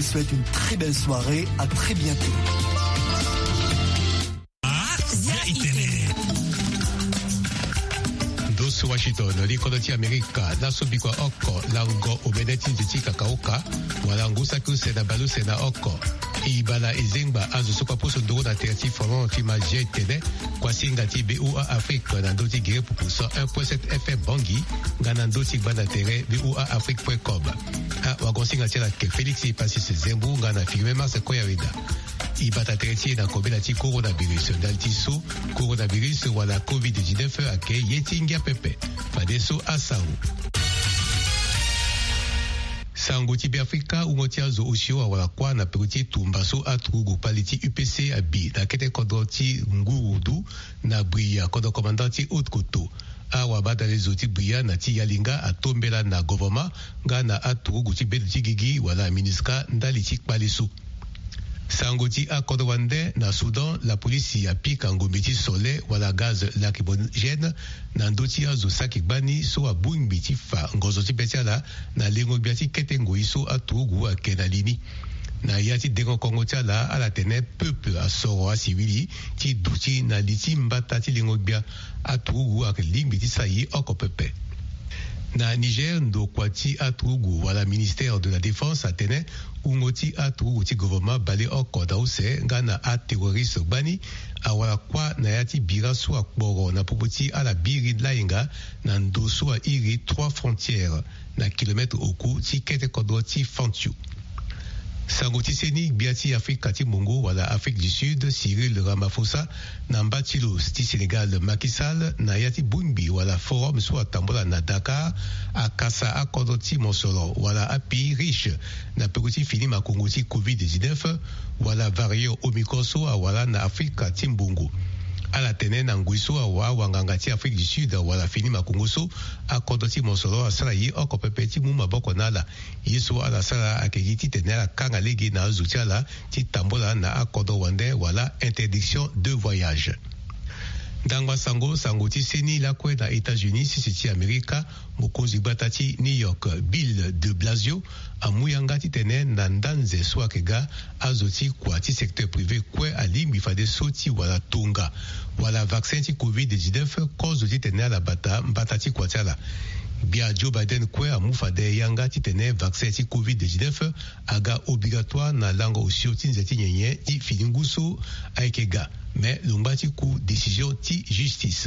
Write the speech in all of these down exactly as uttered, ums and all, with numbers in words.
souhaite une très belle soirée. À très bientôt. Dosu Washington, likoloti Amerika, nasobikwa oko, lango obeneti nziti kakaoka, walangu saku sena balu sena oko. Ibala ezengba azu sopa poso ndoro na terti formant tima jetene, kwa singa ti B U A Afrique, nandoti gire pupuso un point sept F M Bangi, ganandoti banda tere B U A Afrique point com. Ha, wagonsinga tira ke Félix Ipasis Zembu, ngana firme mars koyawida. Ibata tereti na kobela ti coronavirus daltiso coronavirus wala covid dix-neuf ake yetingia pepe fadeso asangu sango ti Afrika ungoti azo osio wala kwa na peruti tumbaso atrugu paliti U P C abi na kete kodoti ngurudu na bria kodo komandanti otkoto awa bada lezo ti bria na ti yalinga atombela na government ngana atrugu ti bedu ti gigi wala ministra ndali ti kpaleso Sangoti a Kodowande na Soudan, la police a piqué en gombiti sole wala gaz lacrymogène na ndoti azo sakibani so a buimbiti fa ngozoti betiala na lengo biati ketengo iso a tugu a kenalini na yati dengo kongo tiala a la tene peuple a soro a civili ti duti na liti mbata ti lengo bia a tugu a limbiti sayi oko pepe. Na Niger, ndo kwati atrugu wala ministère de la défense atene ungoti atrugu ti gouvernement bale oko da use ngana a terroriste bani awala kwa na yati bira so akboro na puputi ala biri lainga na ndo so a iri trois frontières na kilomètre oku ti kete kodro ti fantiu. Sangoti seni biati Afrique ti Mongo wala Afrique du Sud Cyril Ramaphosa na mbatilo ti Sénégal Macky Sall na yati bumbi wala forum so atambola na Dakar akasa akodo ti mosolo wala api riche na pekuti fini makongo ti covid dix-neuf wala vario Omicron so wala na Afrique ti Mbongo ala tene na nguiso awa wanganga ti Afrique du Sud wala fini makongo so akodo ti mosolo asala yi oko pepe ti mu maboko nala yeso ala sala akegi ti tene ala kanga legi na azuti ala ti tambola na akodo wande wala interdiction de voyage. Dangwa sango sango ti seni la kwe na États-Unis sisi ti Amerika mokonzi bata ti New York Bill de Blasio amuyanga ti tene na ndanze so akega azoti kwa ti secteur privé kwe alimbi fade so ti wala tonga wala vaccin ti covid dix-neuf kozo ti tene ala bata mbata ti kwa ti ala bia Joe Biden kwe amu fade yanga ti tene vaccin ti covid dix-neuf aga obligatoire na lango osio ti nzeti nyenye ti filinguso aikega mais longba ti ku décision ti justice.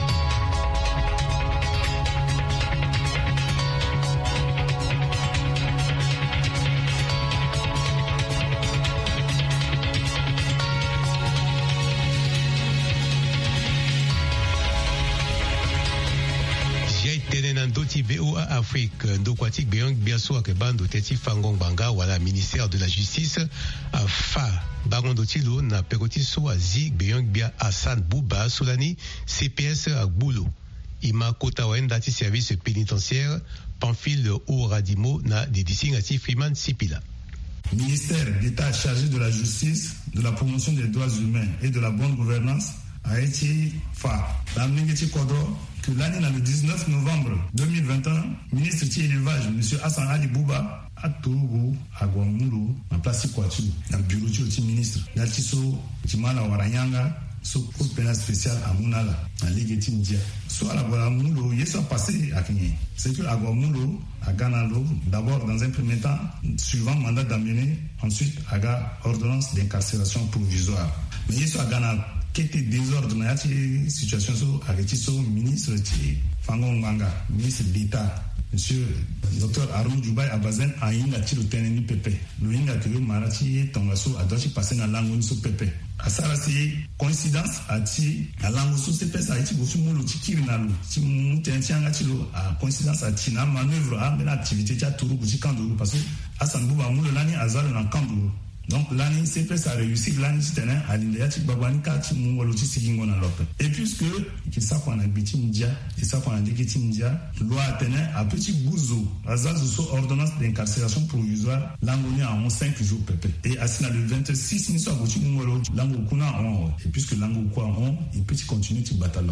Doti B O A Afrique ndokwati beyong biaso akebando teti fangong banga wala ministère de la justice a fa bangondo tilo na pekoti so azi beyong bia Hassan Bouba Solani C P S Agbulo ima kota wenda ti service pénitentiaire Pamphile Oradimo na didisingati Freeman Sipila. Ministère d'État chargé de la justice, de la promotion des droits humains et de la bonne gouvernance a été fa la mingeti kodro que l'année le dix-neuf novembre deux mille vingt et un, ministre de l'élevage, M. Hassan Ali Bouba, a Togo, à Guamulo, en place Kwatu, dans le bureau du ministre, d'Altiso, Timala Waranyanga, sur le cour pénal spécial à Mounala, dans l'Église India. Soit à Guamulo, il est passé à Kenya. C'est que à Guamulo, à Ganalo, d'abord dans un premier temps, suivant mandat d'amener, ensuite à la ordonnance d'incarcération provisoire. Mais il est à Ganalo. Qui était désordre dans la situation avec le ministre Fangon Manga, ministre d'État, monsieur docteur Arun Djoubaï Abazen, a eu la tire au tenenu Pepe. Le Inga Théo Marati, Tongaso, a dû passer dans la langue sous Pepe. À ça, c'est coïncidence, à ti, la langue sous Pepe, ça a été beaucoup de Tikirinalo. Si vous avez à coïncidence, à Tina, manœuvre, à l'activité, à Tourou, Kandou, parce que Hassan Bouba Moulou, l'année, à Zal, dans Kandou. Donc l'année C P S a réussi l'année c'était à l'Indiati Babani Kati Mungoloti Sigingo na Lope. Et puisque il ça qu'on a biti India, et ça qu'on a dit que India, loi tenait à petit bouzo, à Zazuso ordonnance d'incarcération provisoire, l'angonia en cinq jours pépé. Et à cela le vingt-six, nous sommes à Bouti Mungolo, l'ango kuna on. Et puisque l'ango quoi on, il peut continuer de battre Lope.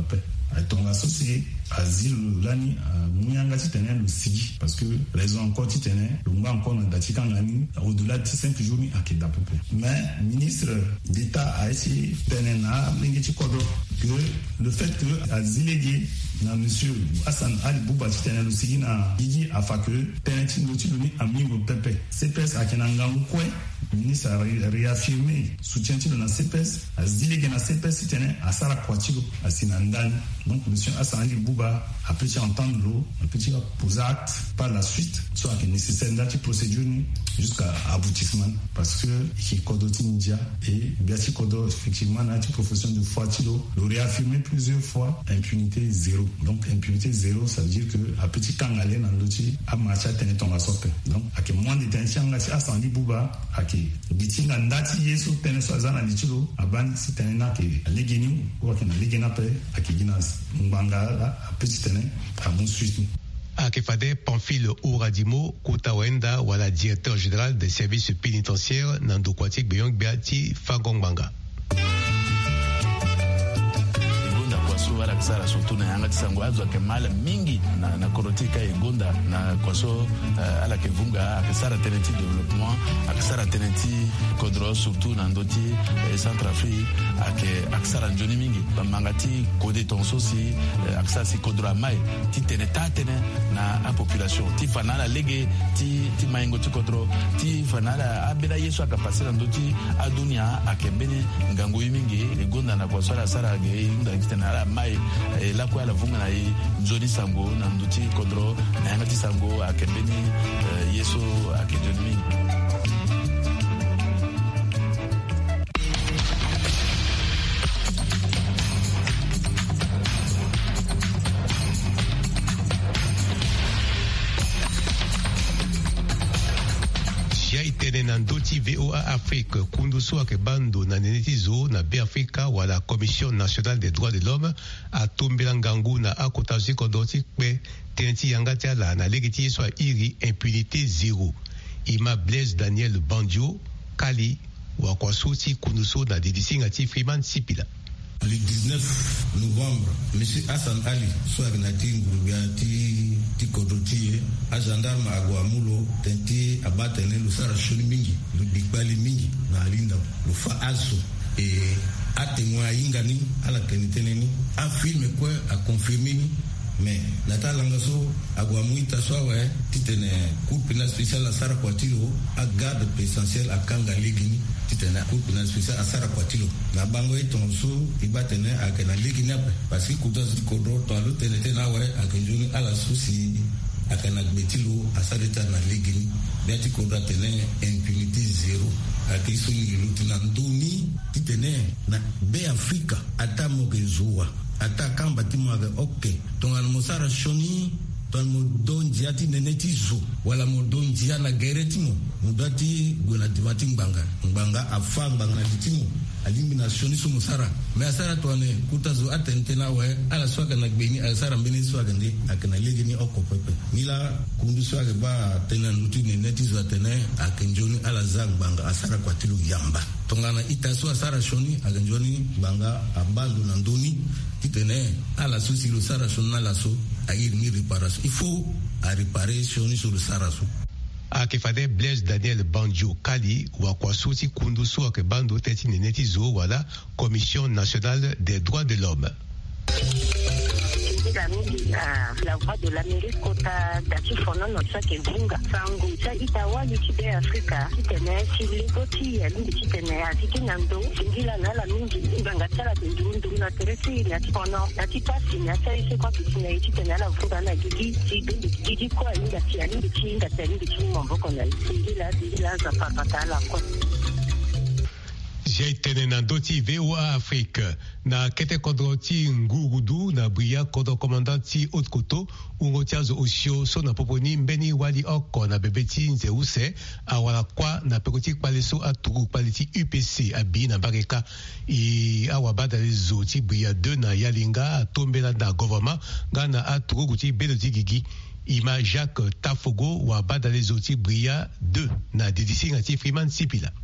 tonga sosi azil lani muyanga titene le sigi parce que raison encore titene lunga encore na datika ngani au-delà de cinq jours ni akida peu mais ministre d'état a essayé tenena lingi kodo que le fait que azilegi na monsieur Hassan Ali Bouba titene le sigi na gigi afa que teneti no tiloni amigo pepe C P S akenanga ukwe ministre a réaffirmé soutien de la C P S azilegi na C P S titene asara kwatilo asinandani. Donc monsieur Hassan Ali Bouba a pu entendre l'eau, a pu poser acte par la suite, soit qu'il est nécessaire d'être procédure jusqu'à aboutissement, parce que il Kodo Tindia et Biati Kodo effectivement dans la profession de Foatilo l'aurait affirmé plusieurs fois impunité zéro. Donc impunité zéro, ça veut dire que à petit kangalé dans l'outil à marcher tenir ton assope. Donc à que moins de tension là c'est Hassan Ali Bouba à que bitinga ndati yeso tenir soit zana litilo à ban si tenir na que legeni ou que na legena pe à que ginas mbanga à petit tenir à mon suite. Akefade Pamphile Ouradimo Koutawenda wala directeur général des services pénitentiaires Nando Kwatik Beyong Beati Fagongbanga. Wala kisara surtout na yanga tisango azo ke mala mingi na na korotika egonda na kwaso uh, ala ke vunga akisara tenenti développement akisara tenenti kodro surtout na ndoti eh, Centrafrique ake akisara njoni mingi bamangati kode tonso si eh, akisara si kodro mai ti teneta tene na a population ti fanala lege ti ti maingo ti kodro ti fanala abela yeso akapasira ndoti adunia akembene ngango mingi egonda na kwaso ala sara ge inda kitana mai la kwa la vunga na i nzoni sango na nduti kodro na yanga ti sango akembeni uh, yeso akenjoni na ndoti V O A Afrique kundusu ake bando na nenetizo na B Africa wala Commission nationale des droits de l'homme a tombela ngangu na akotazi kodoti kwe teneti yangati ala na legiti yeso iri impunité zéro. Ima Blaise Daniel Bandio Kali wa kwa suti kundusu na didisi ngati Freeman Sipila. Le dix-neuf novembre, M. Hassan Ali Souagnati Ngurubiati Tikodoti, a gendarme à Guamulo, tenti abatene le Sarachoni Mingi, le Bigbali Mingi, na Linda, le Faaso, et a témoin Ingani, à la Keniteneni, a filmé quoi, a confirmé, mais la talangaso, à Guamuita Soawe, titene, cour pénal spécial à Sarakwatilo, à garde essentielle à Kanga Ligini. Titena cour pénal spécial à Sarakwatilo. Na bango et tonso, ibatene à Kena Ligini, parce que Koutas du Kodro, toi le tenetena ouais, à Kenjuni à la souci, à Kena Betilo, à Sareta na Ligini, Biati Kodra tene impunité zéro. À Kisuni Lutinandoni, titene, na B Africa, à Tamogezoa. Ata kamba timu ake ok tonga mosara shoni ton modon diati neneti zo wala modon dia na gereti mo mudati gona divati mbanga mbanga afa mbanga ditimo alimbi na shoni so mosara me asara tone kutazo atentena we ala swaka na gbeni asara mbeni swaka ndi akana legi ni oko pepe nila kundu swaka ba tena nuti neneti zo atene akenjoni ala zambanga asara kwa tilu yamba tongana itaso asara shoni akenjoni banga abando na ndoni kitene ala souci le saraso na la so a ir ni réparation il faut à réparer sur le saraso akifade Blaise Daniel Bandio Kali wa kwa souci kundusu ake bando teti neneti zo wala Commission nationale des droits de l'homme. La, la voix de l'Amérique kota dati fono no tsake vunga sangu cha itawa likibe Afrika kitene chiligoti ya lindi kitene atiki nando singila nala mingi nganga tsala ndundu na teresi ya tipono ati pasi na tsai kwa kitene kitene la vunga na gigi gigi gigi kwa inga tia lindi chinga tia lindi chimo mboko na singila bila za papatala kwa J'ai tenu na doti V O A Afrique na kete kodroti ngurudu na bria kodo komandanti otkoto ungotiazo osio so na poponi mbeni wali oko na bebeti nzeuse awala kwa na pekoti kwaleso aturu kwaliti U P C abi na bareka i awabada lezo ti bria deux na yalinga atombela na gouvernement ngana aturu guti beloti gigi ima Jacques Tafogo wa bada lezo ti bria deux na didisi ngati Freeman Sipila.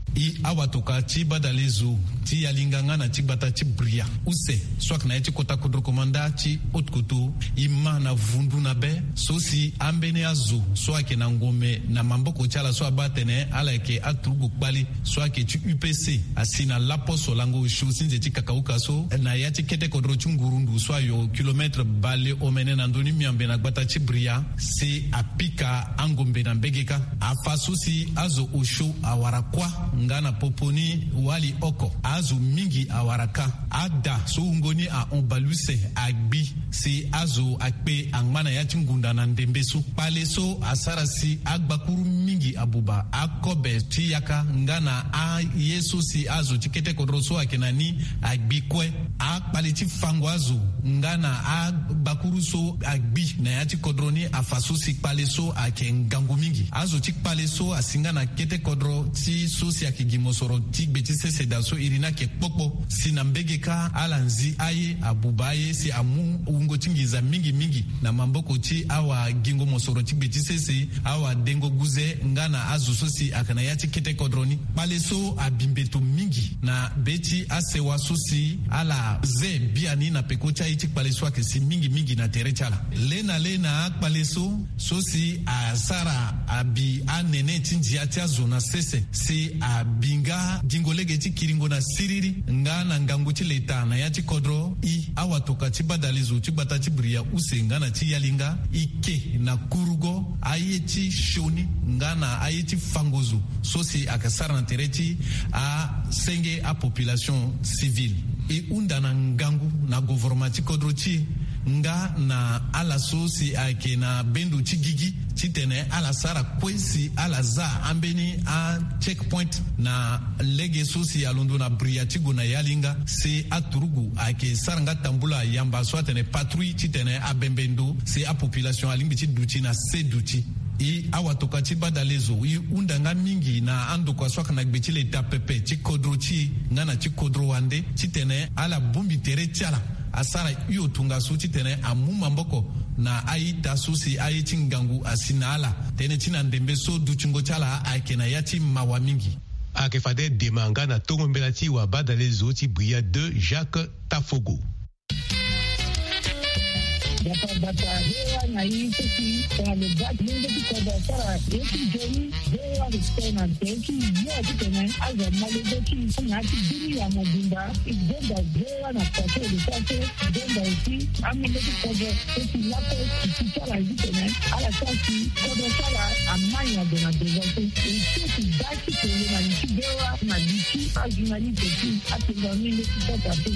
i awatoka ti badalezo ti yalinganga na ti gbata ti bria use swak na ti kota kodro komanda ti otkoto i ma na vundu na be so si ambene azo so ake na ngome na mamboko ti ala so abatene ala yeke atrugu kpali so ake ti U P C asi na lapo so lango shu sinze ti kakauka so na ya ti kete kodro ti ngurundu so ayo kilometre bale omene na ndoni miambe na gbata ti bria si apika angombe na mbegeka afa so si azo osho awara kwa ngana poponi wali oko azu mingi awaraka ada so ngoni a onbaluse agbi si azu akpe angmana ya ngunda na ndembe so pale so asara si agbakuru mingi abuba akobe ti yaka ngana a yesu si azu tikete kodro so akenani agbi kwe a pale ti fango azu ngana a bakuru so agbi na ya ti kodroni afaso si pale so ake ngangu mingi azu ti pale so asingana kete kodro ti so si ake gimosoro ti gbeti sese da so irina ke kpokpo si na mbegeka alanzi aye abubaye si amu ungo tingiza mingi mingi na mamboko ti awa gingo mosoro ti gbeti sese awa dengo guze ngana azu so si akana ya ti kete kodroni pale so abimbeto mingi na beti asewa so si ala ze biani na peko cha iti pale so ake si mingi mingi na tere chala lena lena pale so so si asara abi anene tinji ati azu na sese si abinga dingolege ti kiringo na siriri nga na ngangu ti leta na ya ti kodro i awatoka ti badalizo ti gbata ti bria use nga na ti yalinga ike na kurugo aye ti shoni nga na aye ti fangozo so si akasara na tere ti a senge a population civile e unda na ngangu na gouvernement ti kodro ti nga na ala so si ake na bendu ti gigi ti tene ala sara kwesi ala za ambeni a checkpoint na lege so si alondo na bria ti go na yalinga si aturugu ake saranga tambula yamba so atene patrouille ti tene a bembendo si a population alimbi ti duti na se duti i awatoka ti badalezo i undanga mingi na ando kwa swaka na gbeti le tapepe ti kodro ti ngana ti kodro wande ti tene ala bumbi tere ti ala asara iyo tunga su ti tene amu mamboko na ayi da su si ayi ti ngangu asina ala tene ti na ndembe so duchingo ti ala ake na ya ti mawa mingi ake fade demanga na tongo mbela ti wa badalezo ti bria de Jacques Tafogo. Data data hewa na hii sisi kwa lebati mingi kwa sara yeki joni hewa ristona teki yote tena aza malebeki na ti dini ya majumba igenda hewa na kwato lisate igenda usi amileki kwa sisi lapo kisara hizi tena ala sasi kwa sara amanya dona dezate usi daki kwenye na nchi hewa na nchi azuna nchi ati ndo mingi kwa tatu.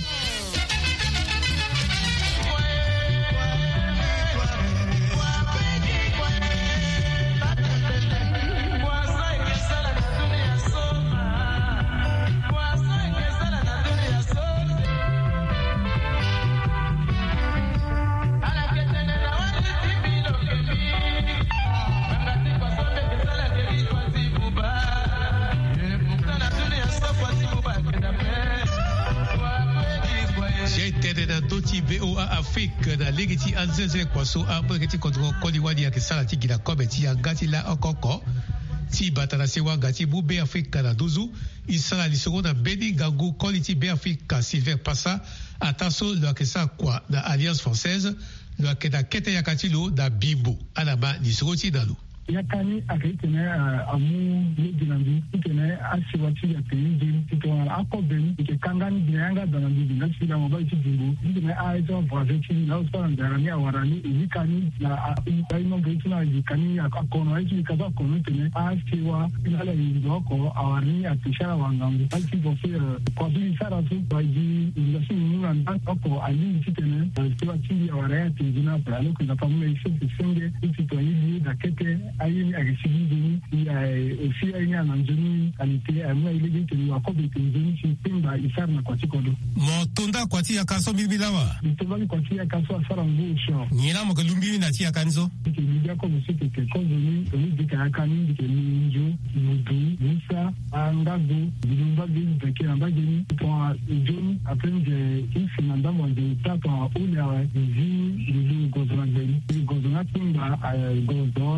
V O A Afrique na legiti anzeze kwaso apre ti kodro kodiwadi ya kisala ti gila kobe ti ya gati la okoko ti batana sewa gati bu be Afrique na dozu isala lisoro na beni gangu koliti be Afrique Sylvain Passa ataso lo akesa kwa na Alliance Française lo akena kete yakati lo na Bibo alaba lisoro ti dalu yakani akitene amu leginandi kitene asiwati ya teni kitone akobeni ikekangani binanga danandi binasi la mobile tidingo kitene aizo voisin na usana ndarani awarani ikani na ino gituna ikani akono aizo ikaza kono tene asiwa inala indoko awani atishara wangangu alti bofe kwa bili sara tu baji indasi nuna ndako ali kitene siwa chini awaraya tindina pralo kuna pamule iso kisenge ikito hili da kete ayi agisibi ni ofi ayi na njoni kalite amu ile gite ni wakobe tinjoni chimba isarna kwa tikodo mo tonda kwa tia kaso bibilawa bitobali kwa tia kaso asara ngusho nyina mo kalumbi na tia kanzo kibidia ko musike ke kozo ni ni dika akani ndike ni njo mudu musa angago bilumba bizi peke ambaje ni kwa njoni apende isi na ndamo de tata ule wa zi bizi gozo na gani gozo na timba gozo na panga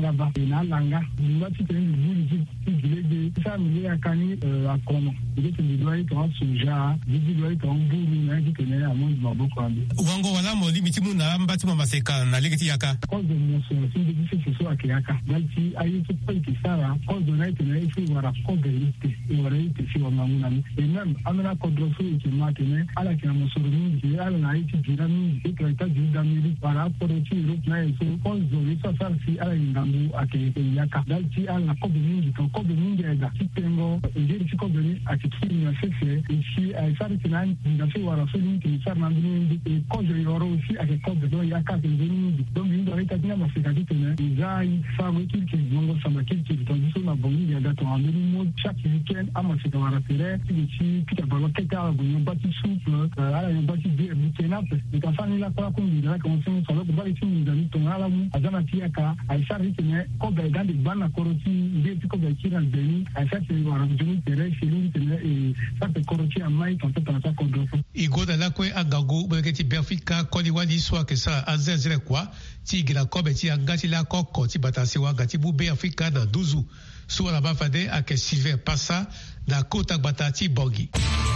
là-bas et na langa nous va titer une boule qui dit ça nous est à cani à comment il est une doit être en soja il doit être en boule na qui connaît à mon babo quoi wango wala mo limiti mu na mbati mo maseka na legeti yaka cause de mon son c'est de ce soit à yaka dalti ayi tout point qui ça cause de night na il faut voir cause de liste et voilà il faut voir mamuna et même amena kodroso qui maintenant à la qui mon sormi il a na été dirami et que ta du damili para pour au Europe na so cause de ça ça si à l'ingambu à que yaka dalti à la cause de mingi ton cause de mingi da kitengo ngiri chiko beni a kitini na sese ici à ça qui na na se wara so ni qui ça na mingi et cause de yoro aussi à que cause de yaka de mingi donc il doit être na maseka kitene izai fabrique qui bongo sama qui donc so na bongi ya dato en mode chaque week-end à maseka wara tere ici qui a balo keka bongo bati souple à la bati de butena et quand ça ni la kwa kundi là comme ça on va bali tini ndani tongala mu azana tiaka à ça kitene ko be dans des bana koroti ndio tiko be kira beni à ça c'est wara joni tere chez tene et ça peut koroti à mai quand ça ça kodro igoda la kwe agago beketi Afrika koli wali swa ke sa azezere kwa ti gira kobe ti agati la koko ti batasi wa gati bube Afrika na duzu so la bafade ake Sylvain Passa na kota batati bogi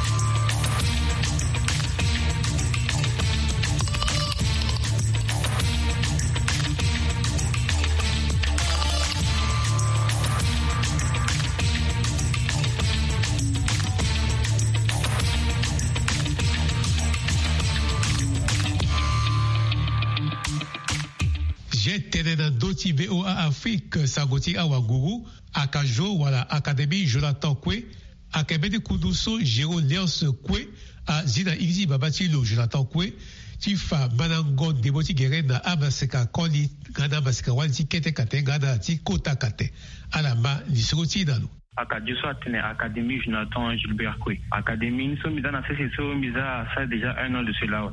Terena doti V O A Afrique sagoti awaguru akajo wala Académie Jonathan Kwe akebede kuduso Jero Leos Kwe a zina izi babati lo Jonathan Kwe tifa manango deboti gere na abaseka koli gana baseka walti kete kate gana ti kota kate alama lisroti nalo Akadiso atene Académie Jonathan Gilbert Kwe. Académie, nous sommes dans ces sessions, mais ça déjà un an de cela.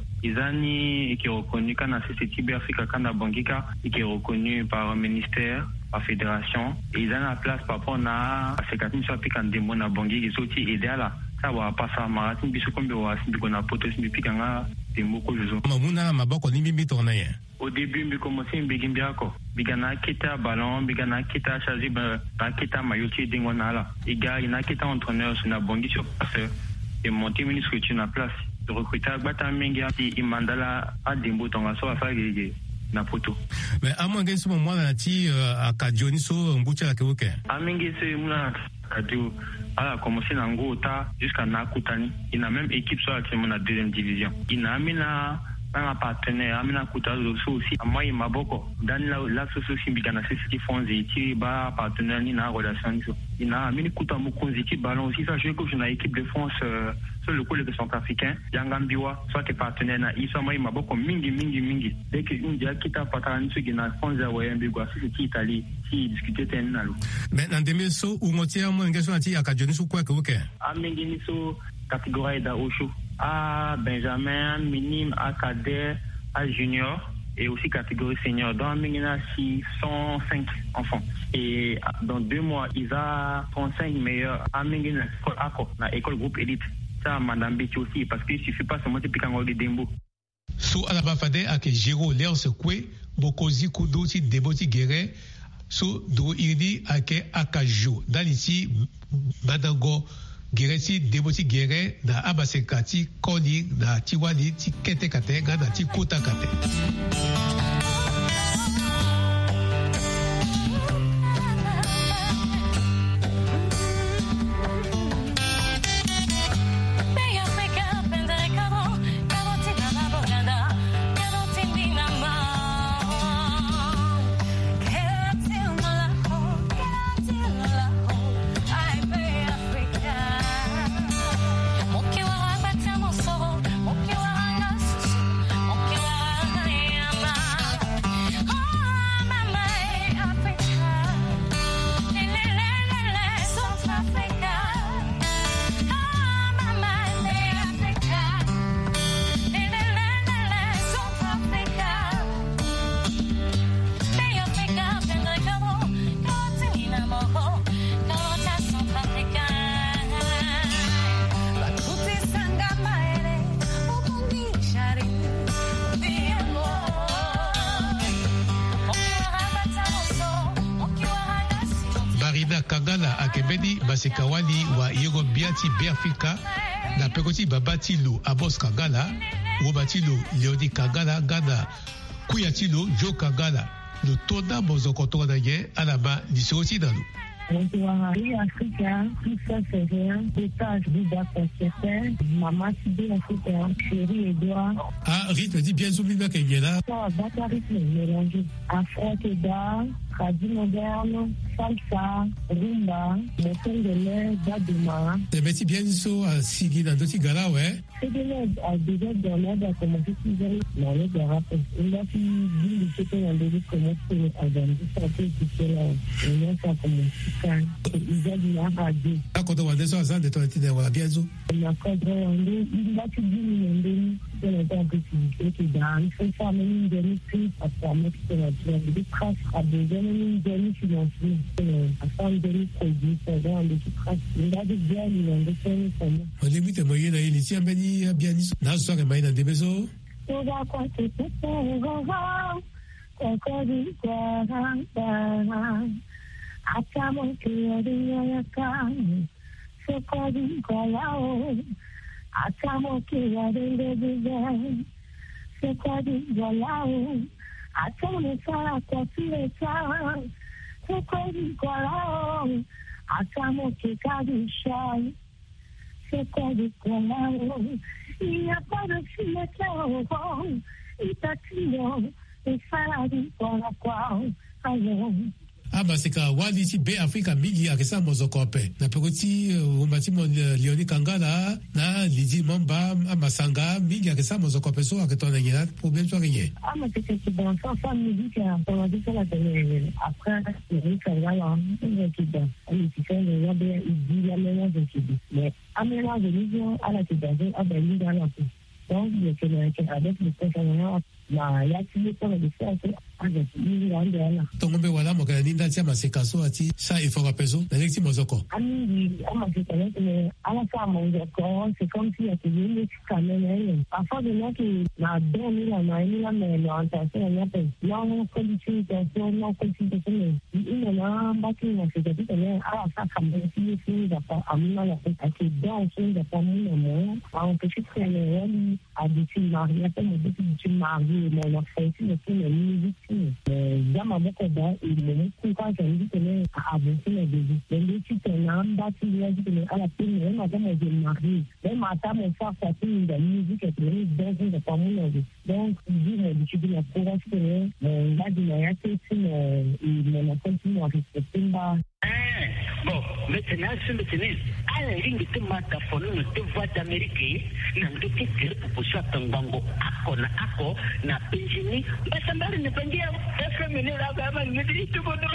Ils qui est reconnu quand on a ces Africa Kana Bangika, et qui est reconnu par le ministère, par la fédération. Et ils ont la place par rapport à ces quatre mille Africains de Mona Bangi, qui sont idéal. Ça va pas ça, marathon, bisous comme on a poté, mais puis quand on a des mots que je suis. Mamuna, ma boko ni mimi tourné. Au début, je commençais à me dire que bigana kita ballon, bigana kita chargé, bigana kita maillot dingonala. Il y a une kita entraîneur sur la bongi sur place et monter une structure na place. Le recruteur bata mengia et mandala a des boutons à soi à faire na poto. Mais à moins que ce moment là, tu à Kadioni so mbucha la kewoke. À mengi c'est muna Kadio. Elle a commencé dans Ngota jusqu'à Nakutani. Il a même équipe sur la deuxième division. Il a mis un partenaire, il a mis aussi. Moi, il m'a beaucoup. Dans la société, il a fait ce qu'ils font, il a partenaire, il a relation. Il a mis un ballon aussi. Ça, je suis dans l'équipe de France sur le coup de centrafricain. Yangambiwa, soit que partenaire, il soit moi, il m'a beaucoup mingi, mingi, mingi. Dès que l'India quitte à partenaire, il y a France, il y a c'est Italie. Si discuter tenalo. Mais dans des mesos où motia mo ngeso ati akajoni su kwa ke a mengini so catégorie da Osho à Benjamin minime à cadet à junior et aussi catégorie senior dans mengina six cent cinq enfants et dans deux mois ils a trente-cinq meilleurs à mengina école accord na école groupe élite ça madame Betty aussi parce qu'il suffit pas seulement de piquer de dembo so ala bafade ake Jero Leos Kwe bokozi kuduti deboti gere so do irdi ake akajo daliti badango gereti deboti gere da abasekati koli da tiwali ti kete kate ga da ti kota kate. Mokiwa wali wa yego biati Biafrika na pekoti babatilo Abos Kangala wobatilo Leodi Kangala Gana Kuyatilo Jo Kangala le toda bozokoto na ye alaba lisoti dalu. Oui, Africa, tout ça c'est rien. Étage du Dakar, maman Sidi Africa, chérie Edouard. Ah, rythme dit bien soumis bien qu'il y a là. Ça, Dakar rythme mélangé. Afro-Keda, radio moderne, salsa, rumba, le son de l'air, Daduma. C'est merci bien so à Sigi dans d'autres gala, ouais. C'est de l'air, à déjà dans l'air, à commencer plus jeune, dans l'air de rap. Il a pu dire que c'était un début commencer à dans le sortir du ciel. Il a fait commencer. Il a dit à radio. Ah, quand on va descendre à de ton été, on va bien zo. Il a fait il a pu dire que il a possibilité que dans il faut faire une demi prix à permettre que la des traces à des une demi financière à faire une demi produit dans les traces. Il a dit bien il a fait ça. On limite moyen là il ici bien bien na soirée mais dans des maisons. On va quoi c'est pour voir quoi dit quoi Achamo que adinya kan sokodi golao achamo que adinya dizen sokodi golao achamo sara kofile sa sokodi golao achamo que kadishai sokodi golao y aparece claro y tatino y sara di kwa kwa ayo. Ah bah c'est ka wali si be Afrika mingi akisa mozokope na pekoti umbati mo Leoni Kangala na lidi momba amasanga mingi akisa mozokope so aketona ngina problème so rien. Ah mais c'est que dans ça ça musique on a dit ça la télé après Leoni Kangala on qui dans il fait le rap il dit la même chose mais à mélange de vision à la télé à ben il dans la donc il y a que avec le personnel la ya qui est pour le faire avec il en là tongo be wala mokala ninda tia masekaso ati sa il faut rapeso na lecti mozoko ami ama c'est que à la fin mozoko c'est comme si était une quand même parfois de là qui la donne la main la mais l'orientation là peut non qualification non qualification il est là bâti na c'est que mais à la fin comme si c'est d'abord amina la fait à qui dans c'est d'abord mon on peut faire le à des mariés comme des mariés mais la fête c'est la musique Jama boko da ile ku ka san ji ne abu ne da ji dan ci ta nan ba ci ya ji ne ala tin ne ma da mai mari dan mata mai fa ta tin da music ke ne da ji da famu ne donc ji ne ci bi na ko ga ci ne da ji ya ce ci ne ile na ko ci ne ke tin ba bon maintenant ce maintenant ala ringi te mata fono no te voix d'Amérique na ndo ke ke pour ça tango ako na ako na penjini basa mbali ne penjia F M ne la kama ni tu bodo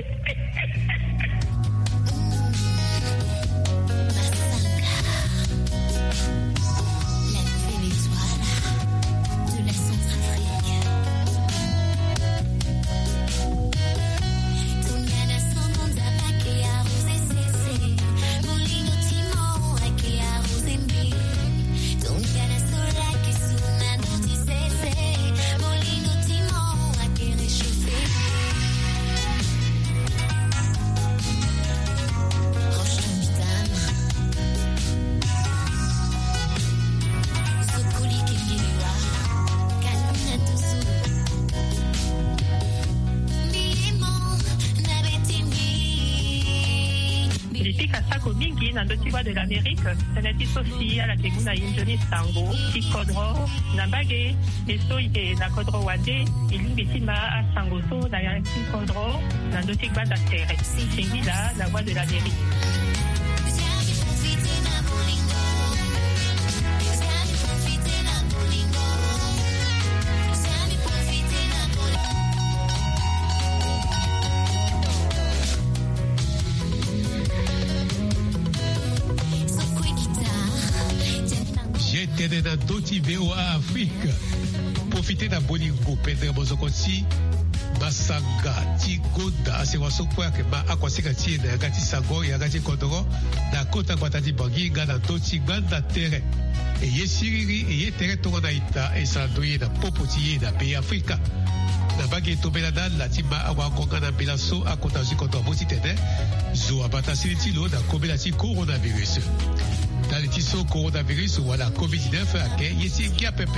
de l'Amérique, Senati Sophie, à la Teguna Injoni Sango, Tikodro, Nambage, et Soike, Nakodro Wade, et Limbitima à Sangoso, Nayan Tikodro, Nandotikba d'Actere. Singila, la voix de l'Amérique. na doti V O A Afrique profiter da bolingo Pedro Bozokoti basanga ti goda asewa sokwa ke ba akwasika ti na gati sago ya gati kodoro na kota kwatati bangi nga na toti gbanda tere e ye siriri e ye tere tongo na ita e sandoye na popoti ye na pe Afrika na bagi tobela da latima awa konga na bila so akota zikoto bosi tene zo abata silitilo na kobela ti coronavirus na liti so coronavirus wala covid dix-neuf ake yesi kia pepe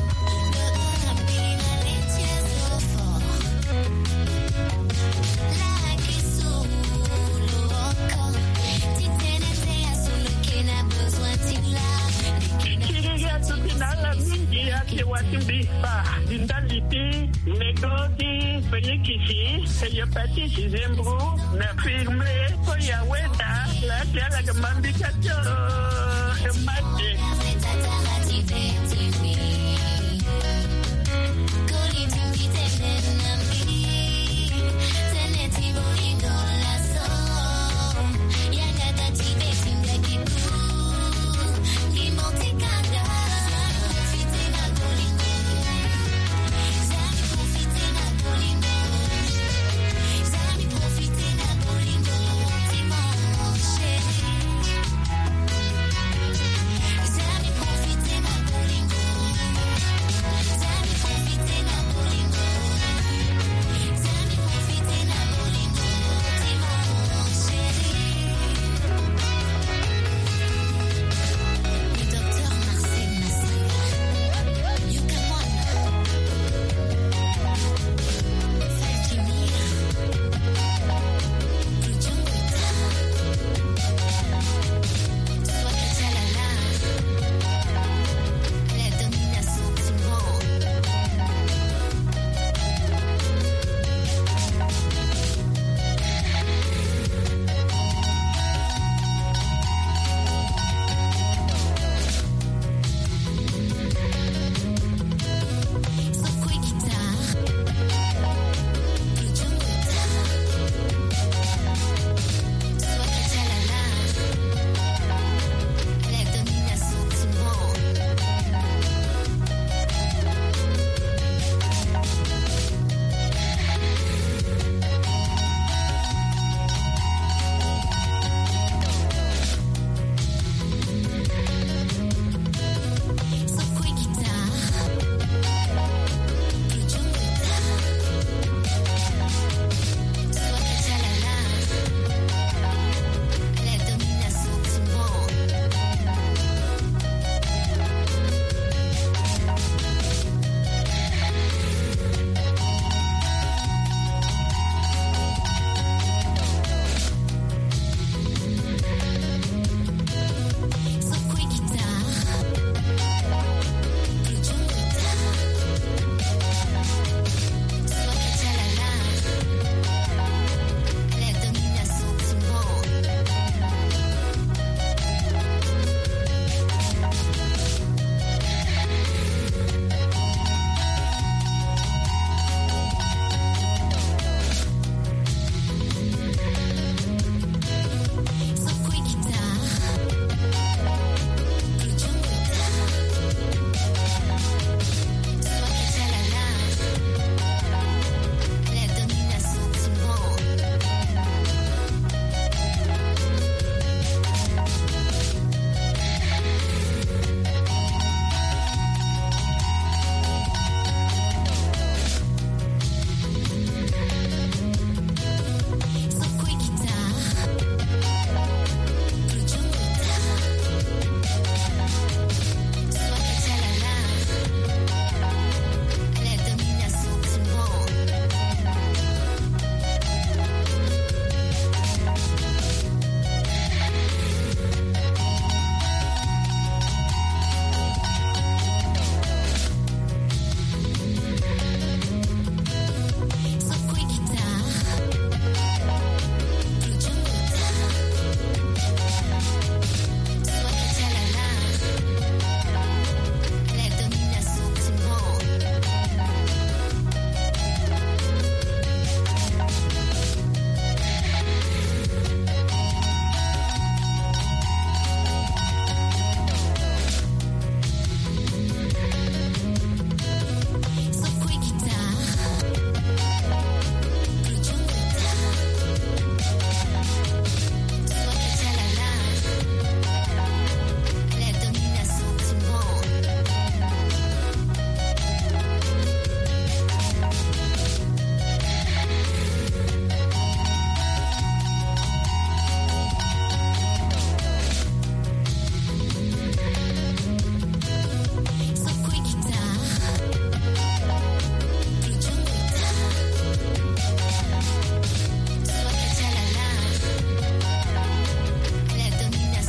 Dindaliti, negoti, penyekisi, hepati zembru, na firme, koyaweta, la tiara kemambi kajo, hemati.